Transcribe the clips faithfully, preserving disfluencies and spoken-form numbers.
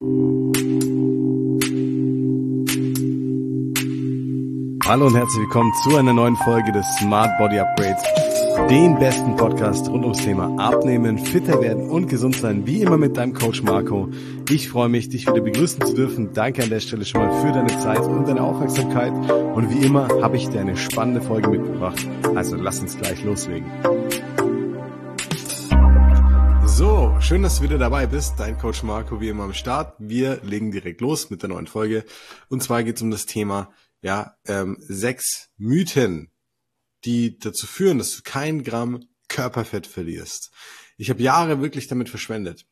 Hallo und herzlich willkommen zu einer neuen Folge des Smart Body Upgrades, dem besten Podcast rund ums Thema Abnehmen, fitter werden und gesund sein, wie immer mit deinem Coach Marco. Ich freue mich, dich wieder begrüßen zu dürfen. Danke an der Stelle schon mal für deine Zeit und deine Aufmerksamkeit. Und wie immer habe ich dir eine spannende Folge mitgebracht. Also lass uns gleich loslegen. So, schön, dass du wieder dabei bist. Dein Coach Marco wie immer am Start. Wir legen direkt los mit der neuen Folge. Und zwar geht es um das Thema Ja, ähm, sechs Mythen, die dazu führen, dass du kein Gramm Körperfett verlierst. Ich habe Jahre wirklich damit verschwendet,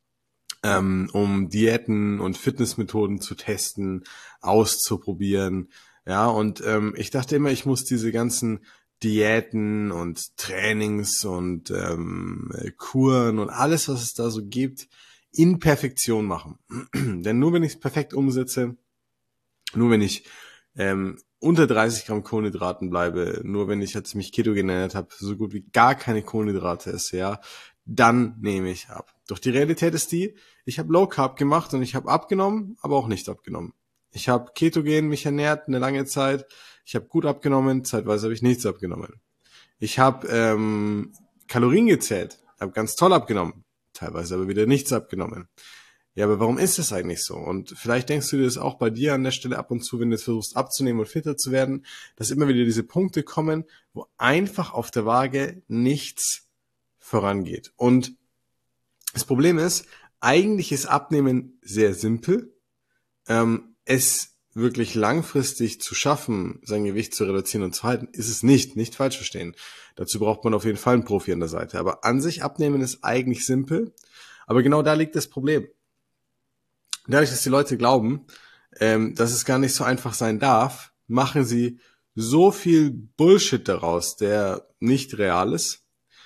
ähm, um Diäten und Fitnessmethoden zu testen, auszuprobieren. Ja, und ähm, ich dachte immer, ich muss diese ganzen Diäten und Trainings und ähm, Kuren und alles, was es da so gibt, in Perfektion machen. Denn nur wenn ich es perfekt umsetze, nur wenn ich Ähm, unter dreißig Gramm Kohlenhydraten bleibe, nur wenn ich, als ich mich ketogen ernährt habe, so gut wie gar keine Kohlenhydrate esse, ja, dann nehme ich ab. Doch die Realität ist die, ich habe Low Carb gemacht und ich habe abgenommen, aber auch nicht abgenommen. Ich habe ketogen mich ernährt eine lange Zeit, ich habe gut abgenommen, zeitweise habe ich nichts abgenommen. Ich habe ähm, Kalorien gezählt, habe ganz toll abgenommen, teilweise aber wieder nichts abgenommen. Ja, aber warum ist das eigentlich so? Und vielleicht denkst du dir das auch bei dir an der Stelle ab und zu, wenn du jetzt versuchst abzunehmen und fitter zu werden, dass immer wieder diese Punkte kommen, wo einfach auf der Waage nichts vorangeht. Und das Problem ist, eigentlich ist Abnehmen sehr simpel. Ähm, es wirklich langfristig zu schaffen, sein Gewicht zu reduzieren und zu halten, ist es nicht. Nicht falsch verstehen. Dazu braucht man auf jeden Fall einen Profi an der Seite. Aber an sich Abnehmen ist eigentlich simpel. Aber genau da liegt das Problem. Dadurch, dass die Leute glauben, ähm, dass es gar nicht so einfach sein darf, machen sie so viel Bullshit daraus, der nicht real ist,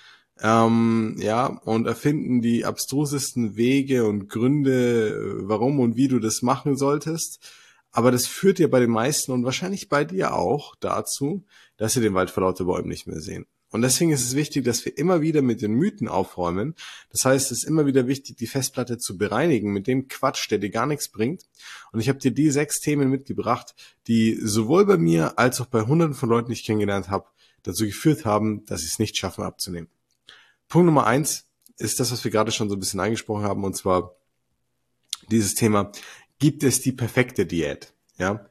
ähm, ja, und erfinden die abstrusesten Wege und Gründe, warum und wie du das machen solltest. Aber das führt ja bei den meisten und wahrscheinlich bei dir auch dazu, dass sie den Wald vor lauter Bäumen nicht mehr sehen. Und deswegen ist es wichtig, dass wir immer wieder mit den Mythen aufräumen. Das heißt, es ist immer wieder wichtig, die Festplatte zu bereinigen mit dem Quatsch, der dir gar nichts bringt. Und ich habe dir die sechs Themen mitgebracht, die sowohl bei mir als auch bei hunderten von Leuten, die ich kennengelernt habe, dazu geführt haben, dass sie es nicht schaffen abzunehmen. Punkt Nummer eins ist das, was wir gerade schon so ein bisschen angesprochen haben, und zwar dieses Thema: Gibt es die perfekte Diät? Ja.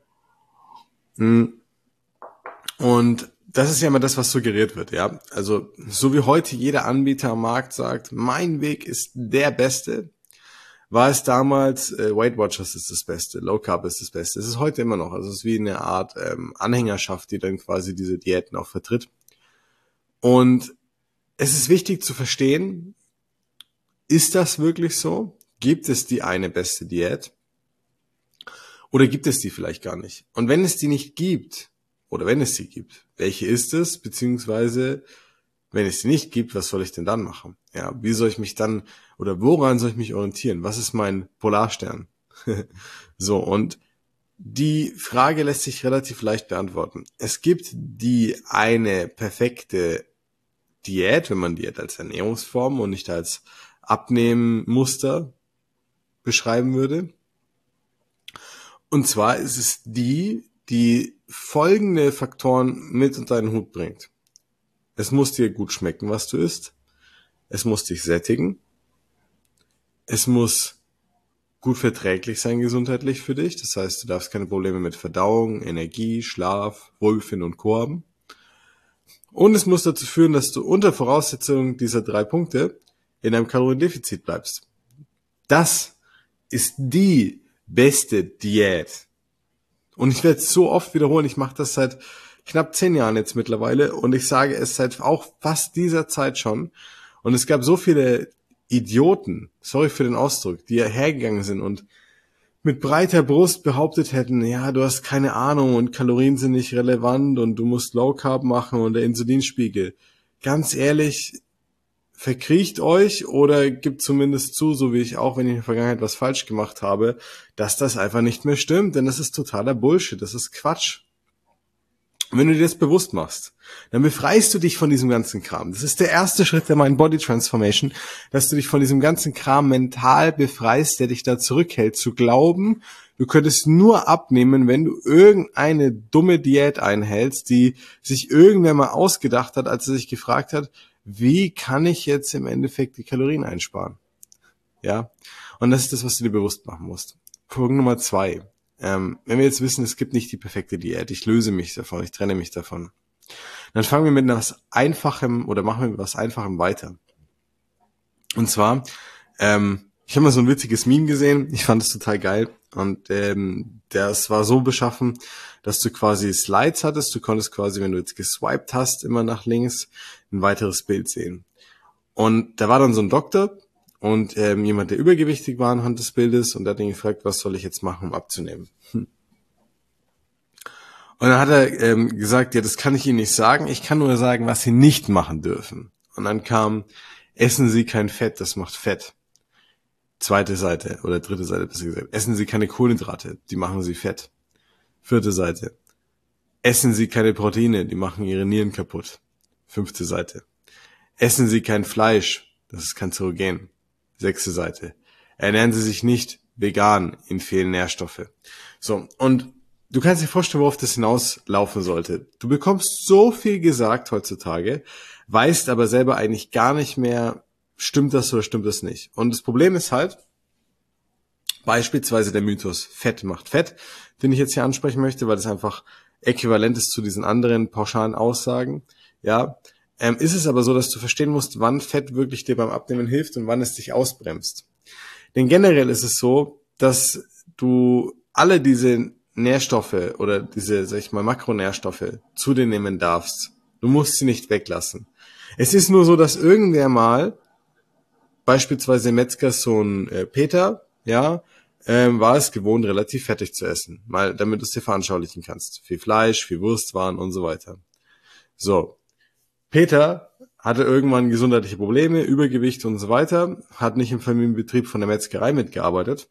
Und das ist ja immer das, was suggeriert wird, ja. Also, so wie heute jeder Anbieter am Markt sagt, mein Weg ist der beste, war es damals, äh, Weight Watchers ist das Beste, Low Carb ist das Beste. Es ist heute immer noch. Also, es ist wie eine Art ähm, Anhängerschaft, die dann quasi diese Diäten auch vertritt. Und es ist wichtig zu verstehen, ist das wirklich so? Gibt es die eine beste Diät? Oder gibt es die vielleicht gar nicht? Und wenn es die nicht gibt, oder wenn es sie gibt, welche ist es? Beziehungsweise, wenn es sie nicht gibt, was soll ich denn dann machen? Ja, wie soll ich mich dann, oder woran soll ich mich orientieren? Was ist mein Polarstern? So, und die Frage lässt sich relativ leicht beantworten. Es gibt die eine perfekte Diät, wenn man Diät als Ernährungsform und nicht als Abnehmmuster beschreiben würde. Und zwar ist es die, die folgende Faktoren mit unter deinen Hut bringt. Es muss dir gut schmecken, was du isst. Es muss dich sättigen. Es muss gut verträglich sein gesundheitlich für dich. Das heißt, du darfst keine Probleme mit Verdauung, Energie, Schlaf, Wohlbefinden und Co. haben. Und es muss dazu führen, dass du unter Voraussetzung dieser drei Punkte in einem Kaloriendefizit bleibst. Das ist die beste Diät. Und ich werde es so oft wiederholen, ich mache das seit knapp zehn Jahren jetzt mittlerweile und ich sage es seit auch fast dieser Zeit schon. Und es gab so viele Idioten, sorry für den Ausdruck, die hergegangen sind und mit breiter Brust behauptet hätten, ja, du hast keine Ahnung und Kalorien sind nicht relevant und du musst Low Carb machen und der Insulinspiegel. Ganz ehrlich, verkriecht euch oder gibt zumindest zu, so wie ich auch, wenn ich in der Vergangenheit was falsch gemacht habe, dass das einfach nicht mehr stimmt, denn das ist totaler Bullshit, das ist Quatsch. Und wenn du dir das bewusst machst, dann befreist du dich von diesem ganzen Kram. Das ist der erste Schritt der Mind Body Transformation, dass du dich von diesem ganzen Kram mental befreist, der dich da zurückhält, zu glauben, du könntest nur abnehmen, wenn du irgendeine dumme Diät einhältst, die sich irgendwer mal ausgedacht hat, als er sich gefragt hat, wie kann ich jetzt im Endeffekt die Kalorien einsparen? Ja, und das ist das, was du dir bewusst machen musst. Punkt Nummer zwei. Ähm, wenn wir jetzt wissen, es gibt nicht die perfekte Diät, ich löse mich davon, ich trenne mich davon, dann fangen wir mit etwas Einfachem oder machen wir mit etwas Einfachem weiter. Und zwar, ähm, ich habe mal so ein witziges Meme gesehen, ich fand es total geil und ähm, das war so beschaffen, dass du quasi Slides hattest, du konntest quasi, wenn du jetzt geswiped hast, immer nach links ein weiteres Bild sehen. Und da war dann so ein Doktor, und ähm, jemand, der übergewichtig war anhand des Bildes, und der hat ihn gefragt, was soll ich jetzt machen, um abzunehmen? Hm. Und dann hat er ähm, gesagt, ja, das kann ich Ihnen nicht sagen, ich kann nur sagen, was Sie nicht machen dürfen. Und dann kam, essen Sie kein Fett, das macht Fett. Zweite Seite, oder dritte Seite, besser gesagt, essen Sie keine Kohlenhydrate, die machen Sie fett. Vierte Seite, essen Sie keine Proteine, die machen Ihre Nieren kaputt. Fünfte Seite, essen Sie kein Fleisch, das ist kanzerogen. Sechste Seite. Ernähren Sie sich nicht vegan, Ihnen fehlen Nährstoffe. So, und du kannst dir vorstellen, worauf das hinauslaufen sollte. Du bekommst so viel gesagt heutzutage, weißt aber selber eigentlich gar nicht mehr, stimmt das oder stimmt das nicht. Und das Problem ist halt, beispielsweise der Mythos Fett macht Fett, den ich jetzt hier ansprechen möchte, weil das einfach äquivalent ist zu diesen anderen pauschalen Aussagen, ja. Ähm, ist es aber so, dass du verstehen musst, wann Fett wirklich dir beim Abnehmen hilft und wann es dich ausbremst. Denn generell ist es so, dass du alle diese Nährstoffe oder diese, sag ich mal, Makronährstoffe zu dir nehmen darfst. Du musst sie nicht weglassen. Es ist nur so, dass irgendwer mal, beispielsweise Metzgerssohn äh, Peter, ja, ähm, war es gewohnt, relativ fettig zu essen. Mal, damit du es dir veranschaulichen kannst. Viel Fleisch, viel Wurstwaren und so weiter. So. Peter hatte irgendwann gesundheitliche Probleme, Übergewicht und so weiter, hat nicht im Familienbetrieb von der Metzgerei mitgearbeitet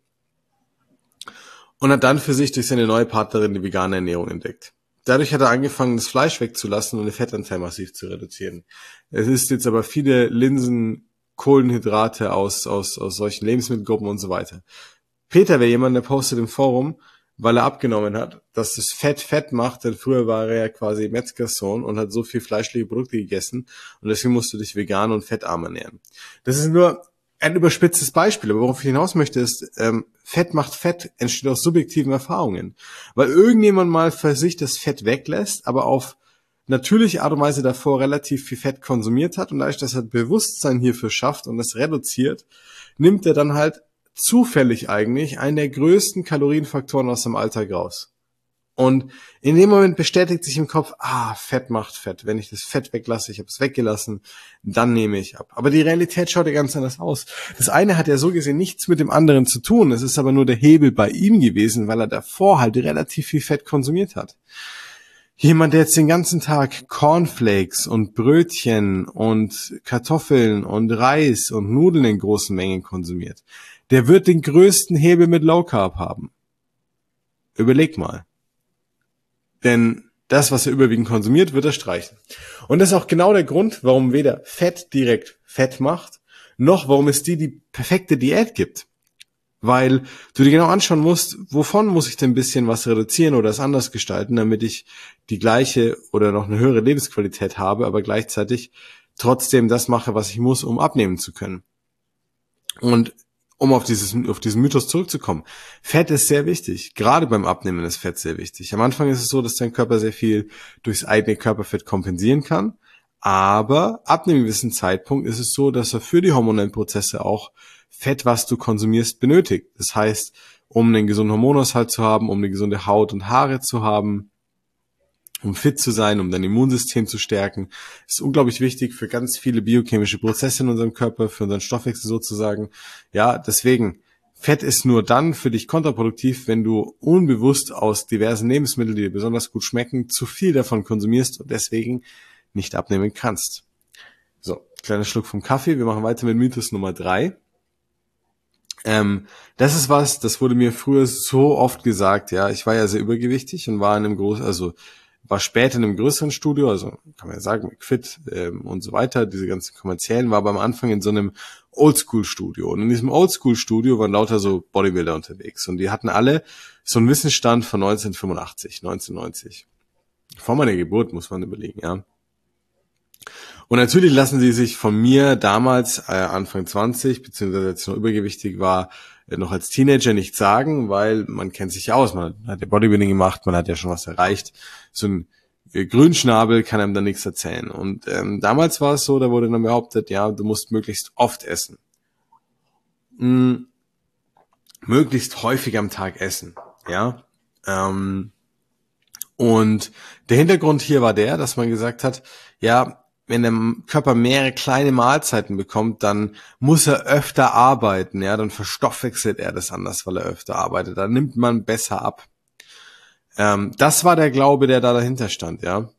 und hat dann für sich durch seine neue Partnerin die vegane Ernährung entdeckt. Dadurch hat er angefangen, das Fleisch wegzulassen und den Fettanteil massiv zu reduzieren. Es ist jetzt aber viele Linsen, Kohlenhydrate aus, aus, aus solchen Lebensmittelgruppen und so weiter. Peter wäre jemand, der postet im Forum, weil er abgenommen hat, dass das Fett Fett macht, denn früher war er ja quasi Metzgerssohn und hat so viel fleischliche Produkte gegessen und deswegen musst du dich vegan und fettarm ernähren. Das ist nur ein überspitztes Beispiel, aber worauf ich hinaus möchte ist, ähm, Fett macht Fett entsteht aus subjektiven Erfahrungen, weil irgendjemand mal für sich das Fett weglässt, aber auf natürliche Art und Weise davor relativ viel Fett konsumiert hat und dadurch, dass er Bewusstsein hierfür schafft und das reduziert, nimmt er dann halt zufällig eigentlich einen der größten Kalorienfaktoren aus dem Alltag raus. Und in dem Moment bestätigt sich im Kopf, ah, Fett macht Fett. Wenn ich das Fett weglasse, ich habe es weggelassen, dann nehme ich ab. Aber die Realität schaut ja ganz anders aus. Das eine hat ja so gesehen nichts mit dem anderen zu tun. Es ist aber nur der Hebel bei ihm gewesen, weil er davor halt relativ viel Fett konsumiert hat. Jemand, der jetzt den ganzen Tag Cornflakes und Brötchen und Kartoffeln und Reis und Nudeln in großen Mengen konsumiert, der wird den größten Hebel mit Low Carb haben. Überleg mal. Denn das, was er überwiegend konsumiert, wird er streichen. Und das ist auch genau der Grund, warum weder Fett direkt Fett macht, noch warum es dir die perfekte Diät gibt. Weil du dir genau anschauen musst, wovon muss ich denn ein bisschen was reduzieren oder es anders gestalten, damit ich die gleiche oder noch eine höhere Lebensqualität habe, aber gleichzeitig trotzdem das mache, was ich muss, um abnehmen zu können. Und um auf dieses, auf diesen Mythos zurückzukommen. Fett ist sehr wichtig. Gerade beim Abnehmen ist Fett sehr wichtig. Am Anfang ist es so, dass dein Körper sehr viel durchs eigene Körperfett kompensieren kann. Aber ab einem gewissen Zeitpunkt ist es so, dass er für die hormonellen Prozesse auch Fett, was du konsumierst, benötigt. Das heißt, um einen gesunden Hormonhaushalt zu haben, um eine gesunde Haut und Haare zu haben, um fit zu sein, um dein Immunsystem zu stärken, ist unglaublich wichtig für ganz viele biochemische Prozesse in unserem Körper, für unseren Stoffwechsel sozusagen. Ja, deswegen, Fett ist nur dann für dich kontraproduktiv, wenn du unbewusst aus diversen Lebensmitteln, die dir besonders gut schmecken, zu viel davon konsumierst und deswegen nicht abnehmen kannst. So, kleiner Schluck vom Kaffee. Wir machen weiter mit Mythos Nummer drei. Ähm, das ist was, das wurde mir früher so oft gesagt, ja. Ich war ja sehr übergewichtig und war in einem großen, also war später in einem größeren Studio, also kann man ja sagen, McFit ähm, und so weiter, diese ganzen kommerziellen, war aber am Anfang in so einem Oldschool-Studio. Und in diesem Oldschool-Studio waren lauter so Bodybuilder unterwegs. Und die hatten alle so einen Wissensstand von neunzehnhundertfünfundachtzig, neunzehnhundertneunzig. Vor meiner Geburt, muss man überlegen, ja. Und natürlich lassen sie sich von mir damals, äh, Anfang zwanzig, beziehungsweise als ich noch übergewichtig war, äh, noch als Teenager nicht sagen, weil man kennt sich ja aus, man hat ja Bodybuilding gemacht, man hat ja schon was erreicht. So ein äh, Grünschnabel kann einem da nichts erzählen. Und ähm, damals war es so, da wurde dann behauptet, ja, du musst möglichst oft essen. Hm, möglichst häufig am Tag essen, ja. Ähm, und der Hintergrund hier war der, dass man gesagt hat, ja, wenn der Körper mehrere kleine Mahlzeiten bekommt, dann muss er öfter arbeiten, ja, dann verstoffwechselt er das anders, weil er öfter arbeitet, dann nimmt man besser ab. Ähm, das war der Glaube, der da dahinter stand, ja.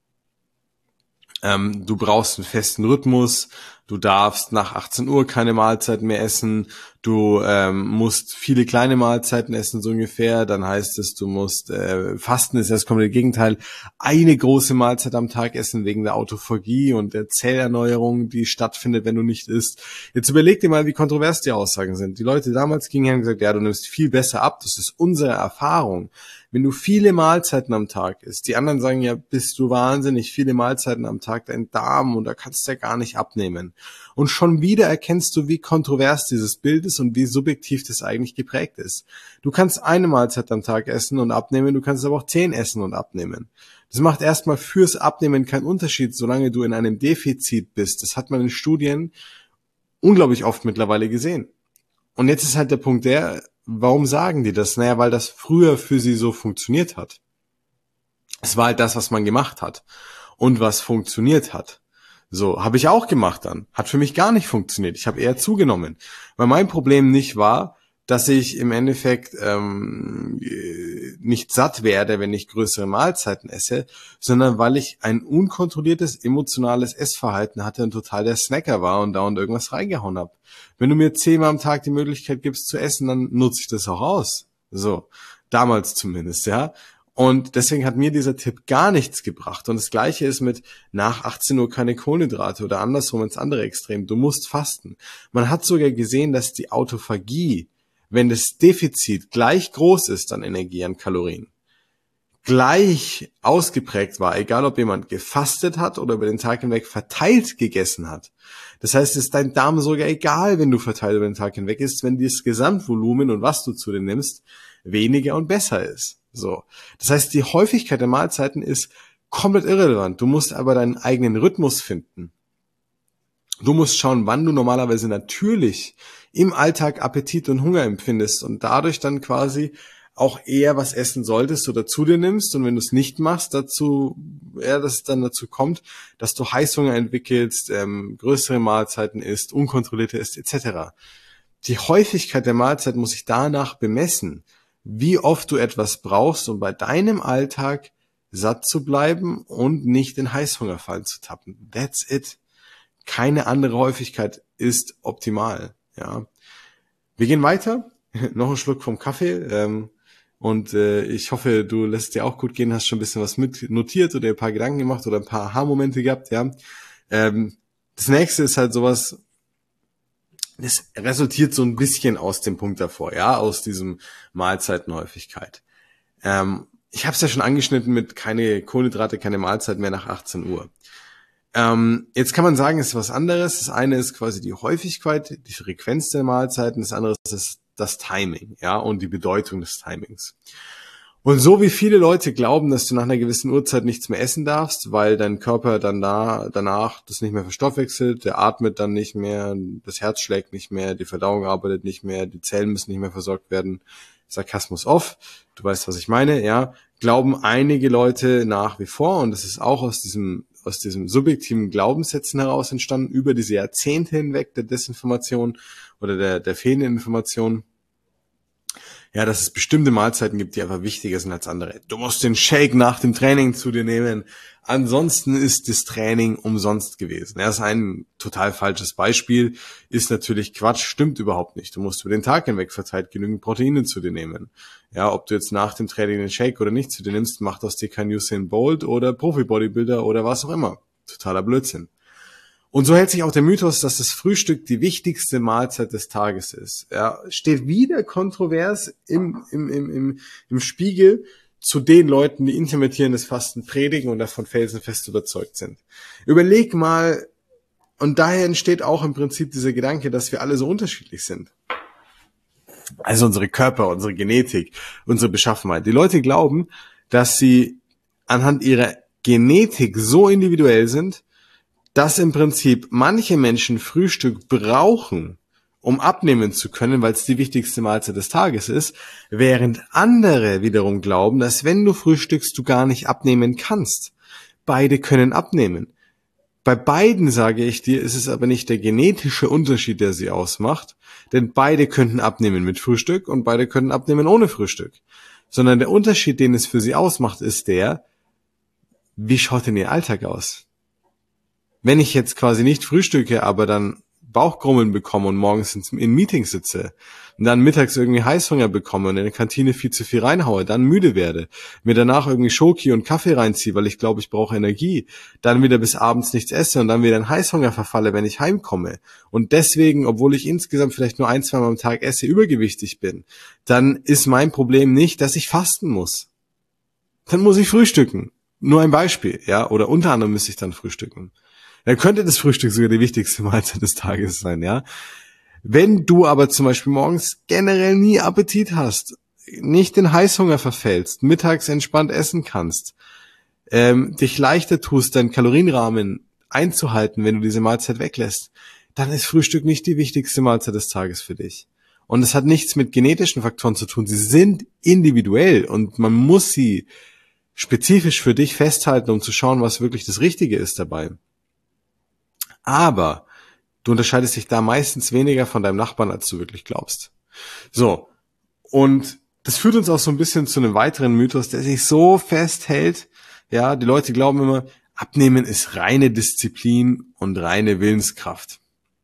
Ähm, du brauchst einen festen Rhythmus, du darfst nach achtzehn Uhr keine Mahlzeiten mehr essen, du ähm, musst viele kleine Mahlzeiten essen, so ungefähr, dann heißt es, du musst, äh, Fasten ist das komplette Gegenteil, eine große Mahlzeit am Tag essen wegen der Autophagie und der Zellerneuerung, die stattfindet, wenn du nicht isst. Jetzt überleg dir mal, wie kontrovers die Aussagen sind. Die Leute damals gingen her und gesagt, ja, du nimmst viel besser ab, das ist unsere Erfahrung. Wenn du viele Mahlzeiten am Tag isst, die anderen sagen ja, bist du wahnsinnig, viele Mahlzeiten am Tag, dein Darm und da kannst du ja gar nicht abnehmen. Und schon wieder erkennst du, wie kontrovers dieses Bild ist und wie subjektiv das eigentlich geprägt ist. Du kannst eine Mahlzeit am Tag essen und abnehmen, du kannst aber auch zehn essen und abnehmen. Das macht erstmal fürs Abnehmen keinen Unterschied, solange du in einem Defizit bist. Das hat man in Studien unglaublich oft mittlerweile gesehen. Und jetzt ist halt der Punkt der, warum sagen die das? Naja, weil das früher für sie so funktioniert hat. Es war halt das, was man gemacht hat und was funktioniert hat. So, habe ich auch gemacht dann. Hat für mich gar nicht funktioniert. Ich habe eher zugenommen. Weil mein Problem nicht war, dass ich im Endeffekt ähm, nicht satt werde, wenn ich größere Mahlzeiten esse, sondern weil ich ein unkontrolliertes emotionales Essverhalten hatte und total der Snacker war und dauernd irgendwas reingehauen habe. Wenn du mir zehnmal am Tag die Möglichkeit gibst zu essen, dann nutze ich das auch aus. So, damals zumindest, ja. Und deswegen hat mir dieser Tipp gar nichts gebracht. Und das Gleiche ist mit nach achtzehn Uhr keine Kohlenhydrate oder andersrum ins andere Extrem. Du musst fasten. Man hat sogar gesehen, dass die Autophagie, wenn das Defizit gleich groß ist an Energie, an Kalorien, gleich ausgeprägt war, egal ob jemand gefastet hat oder über den Tag hinweg verteilt gegessen hat. Das heißt, es ist dein Darm sogar egal, wenn du verteilt über den Tag hinweg isst, wenn das Gesamtvolumen und was du zu dir nimmst, weniger und besser ist. So. Das heißt, die Häufigkeit der Mahlzeiten ist komplett irrelevant. Du musst aber deinen eigenen Rhythmus finden. Du musst schauen, wann du normalerweise natürlich im Alltag Appetit und Hunger empfindest und dadurch dann quasi auch eher was essen solltest oder zu dir nimmst. Und wenn du es nicht machst, dazu, ja, dass es dann dazu kommt, dass du Heißhunger entwickelst, ähm, größere Mahlzeiten isst, unkontrollierte isst, et cetera. Die Häufigkeit der Mahlzeit muss sich danach bemessen, wie oft du etwas brauchst, um bei deinem Alltag satt zu bleiben und nicht in Heißhunger fallen zu tappen. That's it. Keine andere Häufigkeit ist optimal. Ja, wir gehen weiter. Noch ein Schluck vom Kaffee. Ähm, und äh, ich hoffe, du lässt es dir auch gut gehen, hast schon ein bisschen was mit notiert oder ein paar Gedanken gemacht oder ein paar Aha-Momente gehabt. Ja. Ähm, das nächste ist halt sowas. Das resultiert so ein bisschen aus dem Punkt davor, ja, aus diesem Mahlzeitenhäufigkeit. Ähm, ich habe es ja schon angeschnitten mit keine Kohlenhydrate, keine Mahlzeit mehr nach achtzehn Uhr. Ähm, jetzt kann man sagen, es ist was anderes. Das eine ist quasi die Häufigkeit, die Frequenz der Mahlzeiten. Das andere ist das, das Timing, ja, und die Bedeutung des Timings. Und so wie viele Leute glauben, dass du nach einer gewissen Uhrzeit nichts mehr essen darfst, weil dein Körper dann da, danach das nicht mehr verstoffwechselt, der atmet dann nicht mehr, das Herz schlägt nicht mehr, die Verdauung arbeitet nicht mehr, die Zellen müssen nicht mehr versorgt werden. Sarkasmus off, du weißt, was ich meine, ja, glauben einige Leute nach wie vor, und das ist auch aus diesem, aus diesem subjektiven Glaubenssätzen heraus entstanden, über diese Jahrzehnte hinweg der Desinformation oder der, der fehlenden Information, Ja, dass es bestimmte Mahlzeiten gibt, die einfach wichtiger sind als andere. Du musst den Shake nach dem Training zu dir nehmen. Ansonsten ist das Training umsonst gewesen. Ja, das ist ein total falsches Beispiel, ist natürlich Quatsch, stimmt überhaupt nicht. Du musst über den Tag hinweg verteilt genügend Proteine zu dir nehmen. Ja, ob du jetzt nach dem Training den Shake oder nicht zu dir nimmst, macht aus dir kein Usain Bolt oder Profi-Bodybuilder oder was auch immer. Totaler Blödsinn. Und so hält sich auch der Mythos, dass das Frühstück die wichtigste Mahlzeit des Tages ist. Ja, steht wieder kontrovers im, im, im, im, im Spiegel zu den Leuten, die intermittierendes Fasten predigen und davon felsenfest überzeugt sind. Überleg mal, und daher entsteht auch im Prinzip dieser Gedanke, dass wir alle so unterschiedlich sind. Also unsere Körper, unsere Genetik, unsere Beschaffenheit. Die Leute glauben, dass sie anhand ihrer Genetik so individuell sind, dass im Prinzip manche Menschen Frühstück brauchen, um abnehmen zu können, weil es die wichtigste Mahlzeit des Tages ist, während andere wiederum glauben, dass wenn du frühstückst, du gar nicht abnehmen kannst. Beide können abnehmen. Bei beiden, sage ich dir, ist es aber nicht der genetische Unterschied, der sie ausmacht, denn beide könnten abnehmen mit Frühstück und beide können abnehmen ohne Frühstück, sondern der Unterschied, den es für sie ausmacht, ist der, wie schaut denn ihr Alltag aus? Wenn ich jetzt quasi nicht frühstücke, aber dann Bauchgrummeln bekomme und morgens in Meetings sitze und dann mittags irgendwie Heißhunger bekomme und in der Kantine viel zu viel reinhaue, dann müde werde, mir danach irgendwie Schoki und Kaffee reinziehe, weil ich glaube, ich brauche Energie, dann wieder bis abends nichts esse und dann wieder in Heißhunger verfalle, wenn ich heimkomme und deswegen, obwohl ich insgesamt vielleicht nur ein, zwei Mal am Tag esse, übergewichtig bin, dann ist mein Problem nicht, dass ich fasten muss. Dann muss ich frühstücken. Nur ein Beispiel, ja, oder unter anderem müsste ich dann frühstücken. Dann könnte das Frühstück sogar die wichtigste Mahlzeit des Tages sein, ja. Wenn du aber zum Beispiel morgens generell nie Appetit hast, nicht den Heißhunger verfällst, mittags entspannt essen kannst, ähm, dich leichter tust, deinen Kalorienrahmen einzuhalten, wenn du diese Mahlzeit weglässt, dann ist Frühstück nicht die wichtigste Mahlzeit des Tages für dich. Und es hat nichts mit genetischen Faktoren zu tun. Sie sind individuell und man muss sie spezifisch für dich festhalten, um zu schauen, was wirklich das Richtige ist dabei. Aber du unterscheidest dich da meistens weniger von deinem Nachbarn, als du wirklich glaubst. So, und das führt uns auch so ein bisschen zu einem weiteren Mythos, der sich so festhält. Ja, die Leute glauben immer, Abnehmen ist reine Disziplin und reine Willenskraft.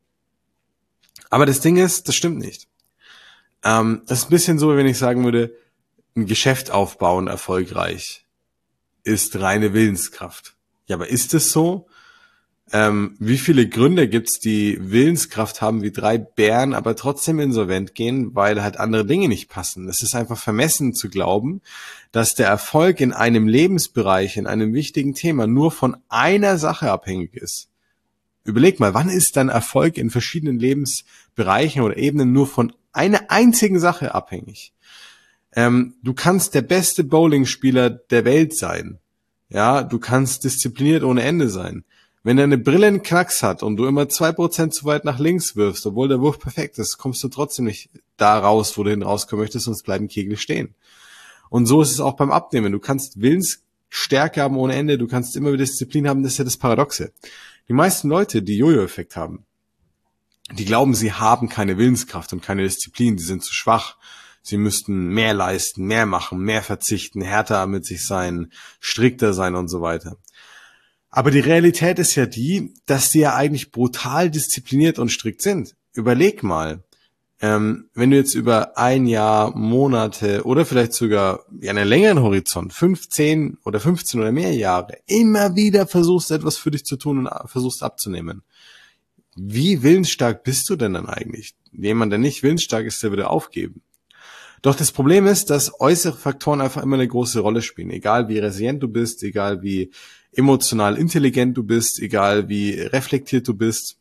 Aber das Ding ist, das stimmt nicht. Ähm, das ist ein bisschen so, wie wenn ich sagen würde, ein Geschäft aufbauen erfolgreich ist reine Willenskraft. Ja, aber ist es so? Ähm, wie viele Gründer gibt's, die Willenskraft haben wie drei Bären, aber trotzdem insolvent gehen, weil halt andere Dinge nicht passen? Es ist einfach vermessen zu glauben, dass der Erfolg in einem Lebensbereich, in einem wichtigen Thema nur von einer Sache abhängig ist. Überleg mal, wann ist dein Erfolg in verschiedenen Lebensbereichen oder Ebenen nur von einer einzigen Sache abhängig? Ähm, du kannst der beste Bowlingspieler der Welt sein. Ja, du kannst diszipliniert ohne Ende sein. Wenn deine Brille einen Knacks hat und du immer zwei Prozent zu weit nach links wirfst, obwohl der Wurf perfekt ist, kommst du trotzdem nicht da raus, wo du hin rauskommen möchtest, sonst bleiben Kegel stehen. Und so ist es auch beim Abnehmen. Du kannst Willensstärke haben ohne Ende, du kannst immer wieder Disziplin haben, das ist ja das Paradoxe. Die meisten Leute, die Jojo-Effekt haben, die glauben, sie haben keine Willenskraft und keine Disziplin, sie sind zu schwach. Sie müssten mehr leisten, mehr machen, mehr verzichten, härter mit sich sein, strikter sein und so weiter. Aber die Realität ist ja die, dass die ja eigentlich brutal diszipliniert und strikt sind. Überleg mal, ähm, wenn du jetzt über ein Jahr, Monate oder vielleicht sogar ja, einen längeren Horizont, fünfzehn oder fünfzehn oder mehr Jahre, immer wieder versuchst, etwas für dich zu tun und versuchst abzunehmen. Wie willensstark bist du denn dann eigentlich? Jemand, der nicht willensstark ist, der würde aufgeben. Doch das Problem ist, dass äußere Faktoren einfach immer eine große Rolle spielen. Egal wie resilient du bist, egal wie emotional intelligent du bist, egal wie reflektiert du bist.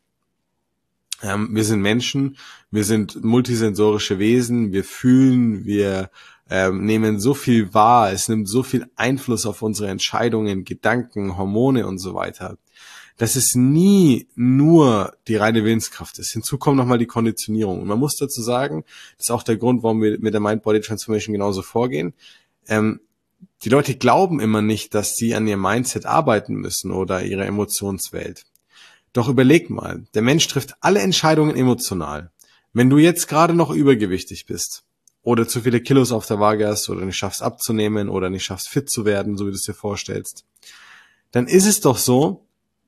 Ähm, wir sind Menschen, wir sind multisensorische Wesen, wir fühlen, wir ähm, nehmen so viel wahr, es nimmt so viel Einfluss auf unsere Entscheidungen, Gedanken, Hormone und so weiter, dass es nie nur die reine Willenskraft ist. Hinzu kommt nochmal die Konditionierung. Und man muss dazu sagen, das ist auch der Grund, warum wir mit der Mind-Body-Transformation genauso vorgehen. Ähm, die Leute glauben immer nicht, dass sie an ihrem Mindset arbeiten müssen oder ihrer Emotionswelt. Doch überleg mal, der Mensch trifft alle Entscheidungen emotional. Wenn du jetzt gerade noch übergewichtig bist oder zu viele Kilos auf der Waage hast oder nicht schaffst abzunehmen oder nicht schaffst fit zu werden, so wie du es dir vorstellst, dann ist es doch so,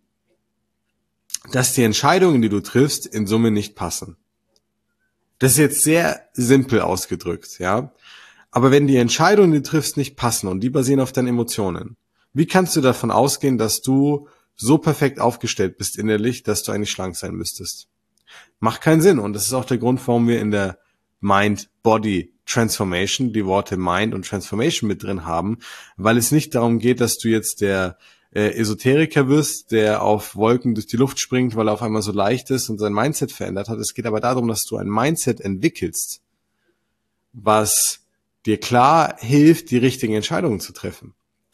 dass die Entscheidungen, die du triffst, in Summe nicht passen. Das ist jetzt sehr simpel ausgedrückt, ja. Aber wenn die Entscheidungen, die du triffst, nicht passen und die basieren auf deinen Emotionen, wie kannst du davon ausgehen, dass du so perfekt aufgestellt bist innerlich, dass du eigentlich schlank sein müsstest? Macht keinen Sinn. Und das ist auch der Grund, warum wir in der Mind-Body-Transformation die Worte Mind und Transformation mit drin haben, weil es nicht darum geht, dass du jetzt der äh, Esoteriker wirst, der auf Wolken durch die Luft springt, weil er auf einmal so leicht ist und sein Mindset verändert hat. Es geht aber darum, dass du ein Mindset entwickelst, was dir klar hilft, die richtigen Entscheidungen zu treffen.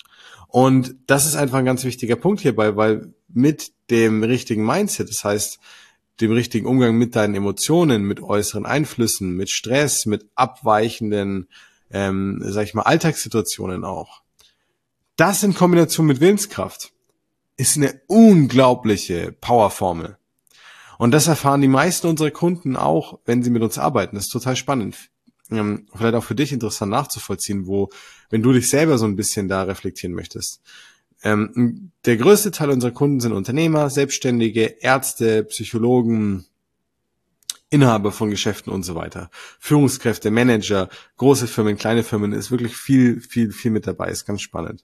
Und das ist einfach ein ganz wichtiger Punkt hierbei, weil mit dem richtigen Mindset, das heißt dem richtigen Umgang mit deinen Emotionen, mit äußeren Einflüssen, mit Stress, mit abweichenden, ähm, sag ich mal, Alltagssituationen auch, das in Kombination mit Willenskraft ist eine unglaubliche Powerformel. Und das erfahren die meisten unserer Kunden auch, wenn sie mit uns arbeiten. Das ist total spannend. Ähm, vielleicht auch für dich interessant nachzuvollziehen, wo, wenn du dich selber so ein bisschen da reflektieren möchtest. Ähm, der größte Teil unserer Kunden sind Unternehmer, Selbstständige, Ärzte, Psychologen, Inhaber von Geschäften und so weiter. Führungskräfte, Manager, große Firmen, kleine Firmen, ist wirklich viel, viel, viel mit dabei, ist ganz spannend.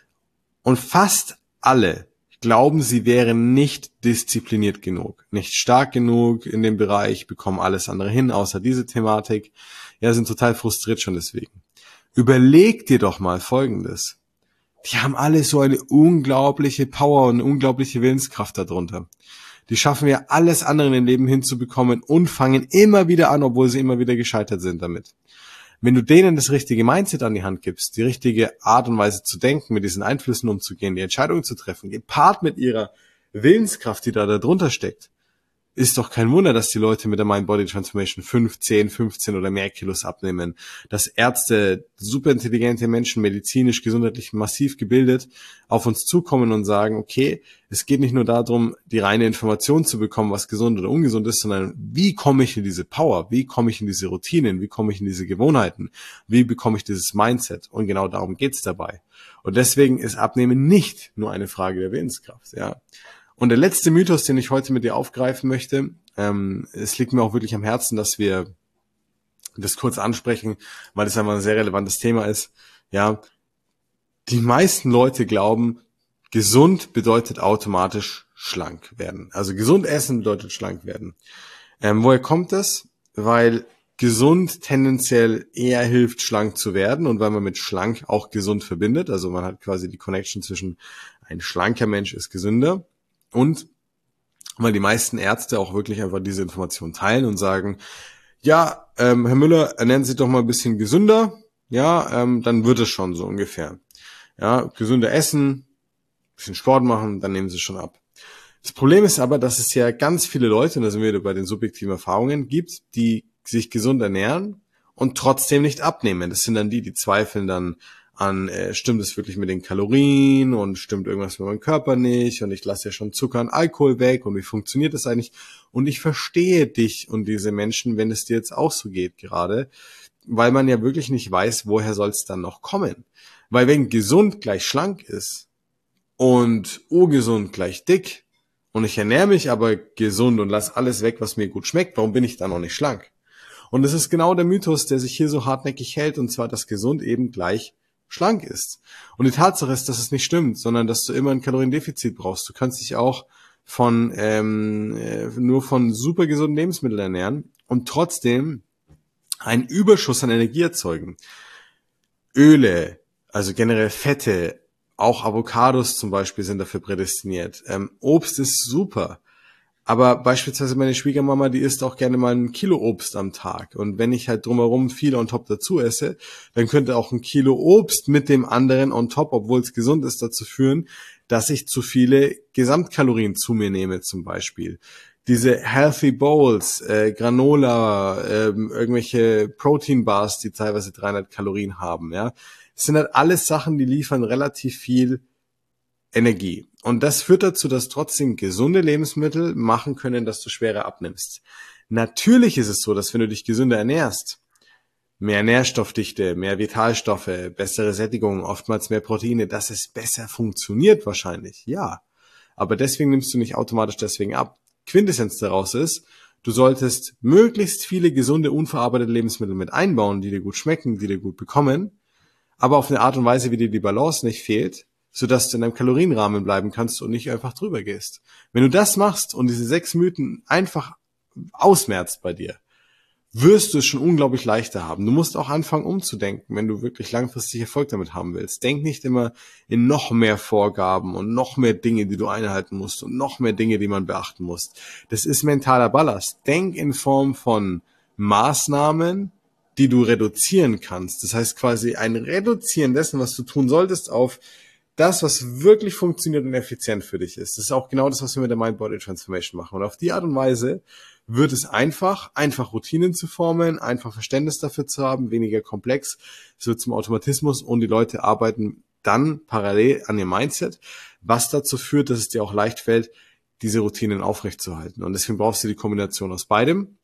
Und fast alle glauben, sie wären nicht diszipliniert genug, nicht stark genug in dem Bereich, bekommen alles andere hin, außer diese Thematik. Ja, sind total frustriert schon deswegen. Überleg dir doch mal Folgendes. Die haben alle so eine unglaubliche Power und eine unglaubliche Willenskraft darunter. Die schaffen ja alles andere im Leben hinzubekommen und fangen immer wieder an, obwohl sie immer wieder gescheitert sind damit. Wenn du denen das richtige Mindset an die Hand gibst, die richtige Art und Weise zu denken, mit diesen Einflüssen umzugehen, die Entscheidungen zu treffen, gepaart mit ihrer Willenskraft, die da darunter steckt, ist doch kein Wunder, dass die Leute mit der Mind-Body-Transformation fünf, zehn, fünfzehn oder mehr Kilos abnehmen. Dass Ärzte, superintelligente Menschen, medizinisch, gesundheitlich massiv gebildet, auf uns zukommen und sagen, okay, es geht nicht nur darum, die reine Information zu bekommen, was gesund oder ungesund ist, sondern wie komme ich in diese Power, wie komme ich in diese Routinen, wie komme ich in diese Gewohnheiten, wie bekomme ich dieses Mindset? Und genau darum geht's dabei. Und deswegen ist Abnehmen nicht nur eine Frage der Willenskraft, ja. Und der letzte Mythos, den ich heute mit dir aufgreifen möchte, ähm, es liegt mir auch wirklich am Herzen, dass wir das kurz ansprechen, weil es einfach ein sehr relevantes Thema ist. Ja, die meisten Leute glauben, gesund bedeutet automatisch schlank werden. Also gesund essen bedeutet schlank werden. Ähm, woher kommt das? Weil gesund tendenziell eher hilft, schlank zu werden und weil man mit schlank auch gesund verbindet. Also man hat quasi die Connection zwischen ein schlanker Mensch ist gesünder. Und weil die meisten Ärzte auch wirklich einfach diese Information teilen und sagen, ja, ähm, Herr Müller, ernähren Sie sich doch mal ein bisschen gesünder, ja, ähm, dann wird es schon so ungefähr. Ja, gesünder essen, bisschen Sport machen, dann nehmen Sie schon ab. Das Problem ist aber, dass es ja ganz viele Leute, und da sind wir wieder bei den subjektiven Erfahrungen, gibt, die sich gesund ernähren und trotzdem nicht abnehmen. Das sind dann die, die zweifeln dann an, äh, stimmt es wirklich mit den Kalorien und stimmt irgendwas mit meinem Körper nicht und ich lasse ja schon Zucker und Alkohol weg und wie funktioniert das eigentlich? Und ich verstehe dich und diese Menschen, wenn es dir jetzt auch so geht gerade, weil man ja wirklich nicht weiß, woher soll es dann noch kommen? Weil wenn gesund gleich schlank ist und ungesund gleich dick und ich ernähre mich aber gesund und lasse alles weg, was mir gut schmeckt, warum bin ich dann noch nicht schlank? Und das ist genau der Mythos, der sich hier so hartnäckig hält, und zwar, dass gesund eben gleich schlank ist. Und die Tatsache ist, dass es nicht stimmt, sondern dass du immer ein Kaloriendefizit brauchst. Du kannst dich auch von ähm, äh, nur von super gesunden Lebensmitteln ernähren und trotzdem einen Überschuss an Energie erzeugen. Öle, also generell Fette, auch Avocados zum Beispiel sind dafür prädestiniert. Ähm, Obst ist super. Aber beispielsweise meine Schwiegermama, die isst auch gerne mal ein Kilo Obst am Tag. Und wenn ich halt drumherum viel on top dazu esse, dann könnte auch ein Kilo Obst mit dem anderen on top, obwohl es gesund ist, dazu führen, dass ich zu viele Gesamtkalorien zu mir nehme zum Beispiel. Diese Healthy Bowls, äh, Granola, äh, irgendwelche Protein Bars, die teilweise dreihundert Kalorien haben, ja. Das sind halt alles Sachen, die liefern relativ viel Energie. Und das führt dazu, dass trotzdem gesunde Lebensmittel machen können, dass du schwerer abnimmst. Natürlich ist es so, dass wenn du dich gesünder ernährst, mehr Nährstoffdichte, mehr Vitalstoffe, bessere Sättigung, oftmals mehr Proteine, dass es besser funktioniert wahrscheinlich, ja. Aber deswegen nimmst du nicht automatisch deswegen ab. Quintessenz daraus ist, du solltest möglichst viele gesunde, unverarbeitete Lebensmittel mit einbauen, die dir gut schmecken, die dir gut bekommen, aber auf eine Art und Weise, wie dir die Balance nicht fehlt, sodass du in einem Kalorienrahmen bleiben kannst und nicht einfach drüber gehst. Wenn du das machst und diese sechs Mythen einfach ausmerzt bei dir, wirst du es schon unglaublich leichter haben. Du musst auch anfangen umzudenken, wenn du wirklich langfristig Erfolg damit haben willst. Denk nicht immer in noch mehr Vorgaben und noch mehr Dinge, die du einhalten musst und noch mehr Dinge, die man beachten muss. Das ist mentaler Ballast. Denk in Form von Maßnahmen, die du reduzieren kannst. Das heißt quasi ein Reduzieren dessen, was du tun solltest, auf das, was wirklich funktioniert und effizient für dich ist. Das ist auch genau das, was wir mit der Mind-Body-Transformation machen. Und auf die Art und Weise wird es einfach, einfach Routinen zu formen, einfach Verständnis dafür zu haben, weniger komplex. Es wird zum Automatismus und die Leute arbeiten dann parallel an ihrem Mindset, was dazu führt, dass es dir auch leicht fällt, diese Routinen aufrechtzuerhalten. Und deswegen brauchst du die Kombination aus beidem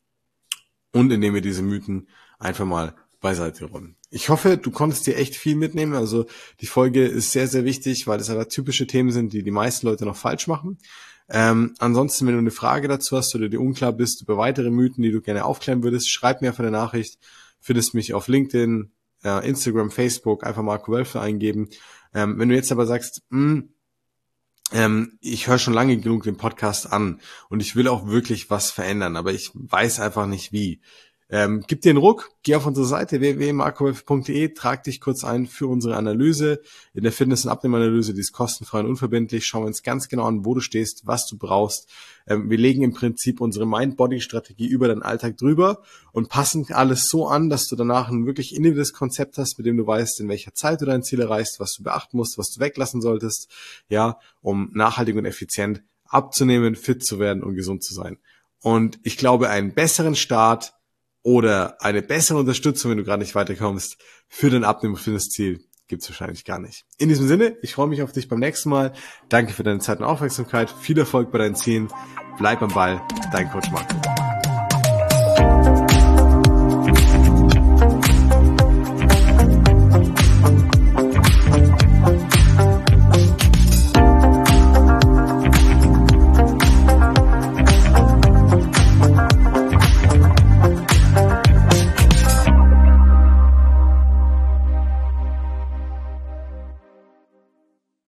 und indem wir diese Mythen einfach mal beiseite räumen. Ich hoffe, du konntest dir echt viel mitnehmen. Also die Folge ist sehr, sehr wichtig, weil es aber typische Themen sind, die die meisten Leute noch falsch machen. Ähm, ansonsten, wenn du eine Frage dazu hast oder dir unklar bist über weitere Mythen, die du gerne aufklären würdest, schreib mir einfach eine Nachricht. Findest mich auf LinkedIn, äh, Instagram, Facebook, einfach Marco Wölfe eingeben. Ähm, wenn du jetzt aber sagst, mh, ähm, ich höre schon lange genug den Podcast an und ich will auch wirklich was verändern, aber ich weiß einfach nicht wie. Ähm, gib dir einen Ruck, geh auf unsere Seite w w w punkt marco wölfe punkt d e, trag dich kurz ein für unsere Analyse. In der Fitness- und Abnehmanalyse, die ist kostenfrei und unverbindlich. Schauen wir uns ganz genau an, wo du stehst, was du brauchst. Ähm, wir legen im Prinzip unsere Mind-Body-Strategie über deinen Alltag drüber und passen alles so an, dass du danach ein wirklich individuelles Konzept hast, mit dem du weißt, in welcher Zeit du dein Ziel erreichst, was du beachten musst, was du weglassen solltest, ja, um nachhaltig und effizient abzunehmen, fit zu werden und gesund zu sein. Und ich glaube, einen besseren Start oder eine bessere Unterstützung, wenn du gerade nicht weiterkommst, für dein Abnehmen- und Fitnessziel gibt's wahrscheinlich gar nicht. In diesem Sinne, ich freue mich auf dich beim nächsten Mal. Danke für deine Zeit und Aufmerksamkeit. Viel Erfolg bei deinen Zielen. Bleib am Ball. Dein Coach Marco.